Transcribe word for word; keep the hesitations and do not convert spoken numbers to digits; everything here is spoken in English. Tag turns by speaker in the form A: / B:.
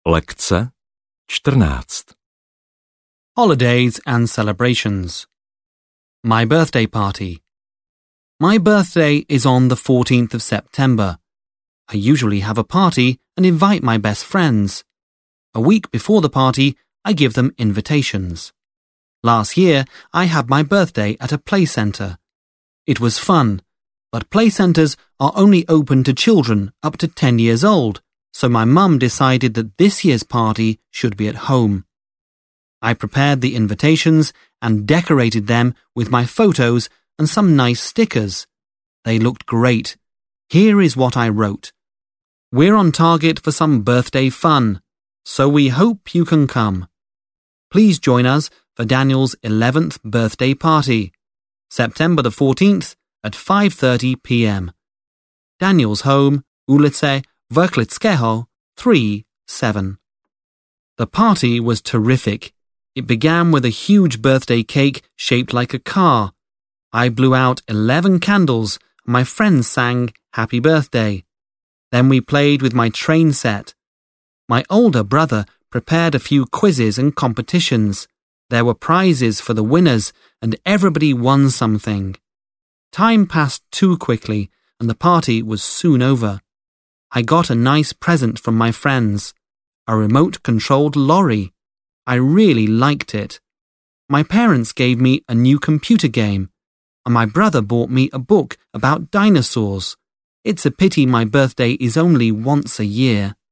A: Lekce čtrnáct.
B: Holidays and celebrations. My birthday party. My birthday is on the fourteenth of September. I usually have a party and invite my best friends. A week before the party, I give them invitations. Last year, I had my birthday at a play centre. It was fun, but play centres are only open to children up to ten years old, so my mum decided that this year's party should be at home. I prepared the invitations and decorated them with my photos and some nice stickers. They looked great. Here is what I wrote. We're on target for some birthday fun, so we hope you can come. Please join us for Daniel's eleventh birthday party, September the fourteenth at five thirty p m. Daniel's home, ulice Verklickiego, three seven. The party was terrific. It began with a huge birthday cake shaped like a car. I blew out eleven candles and my friends sang Happy Birthday. Then we played with my train set. My older brother prepared a few quizzes and competitions. There were prizes for the winners and everybody won something. Time passed too quickly and the party was soon over. I got a nice present from my friends, a remote-controlled lorry. I really liked it. My parents gave me a new computer game, and my brother bought me a book about dinosaurs. It's a pity my birthday is only once a year.